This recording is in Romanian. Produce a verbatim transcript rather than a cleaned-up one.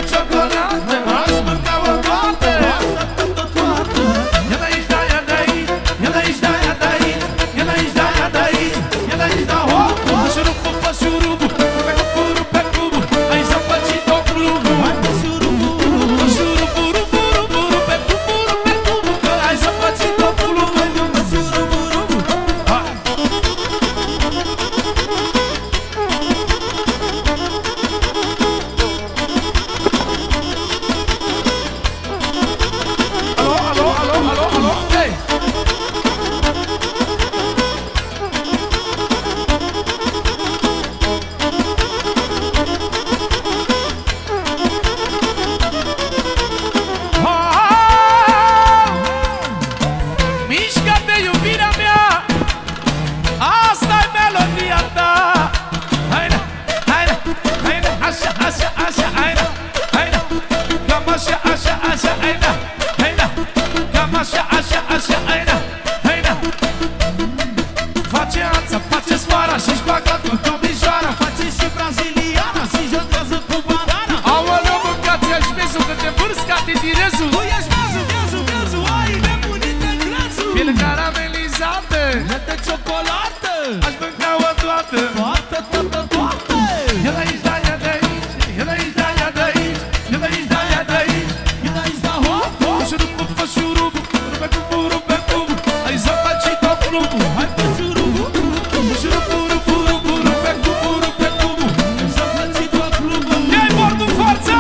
ciocolată, aș mânca-o toată. E de-aici, da, e de-aici, e de-aici, da, e de-aici, e de-aici, da, e de-aici, e de-aici, da, hop, hop. Șurubu, fă șurubu, rupe cu puru pe cubu, ai zăpăcit-o clubu. Șurubu, rupu, rupu, rupe cu puru pe cubu, că ai zăpăcit-o clubu. Șurubu, rupu, hai. Alo, alo, alo, alo, alo, hey! Mișcă-te, iubirea mea, asta-i melodia ta. Haide, haide, haide, așa, așa, așa, haide, haide. Cam așa, așa, așa, haide, haide. Cam așa, așa, așa, haide, haide. Face ața, face sfoara și-și bagă cu tomișoara. Face și braziliana și jotează cu banana. Aoleu, mâncați-aș miezul, că te vârți ca titirezul. Tu ești miezul, miezul, miezul, ai nebunit-te crezul. Piele caramelizată, de ciocolată, aș mânca-o toată. Toată, toată, toată. E de-aici, da, e de-aici, e de-aici, da, e de-aici, e de-aici, da, e de-aici, e de-aici, da, hop, hop. Șurubu, fă șurubu, rupe cu puru pe cubu, ai zăpăcit-o clubu. Hai, fă șurubu, șurubu, rupu, rupu, rupe cu puru pe cubu, ai zăpăcit-o clubu. Ia-i bordul, forță!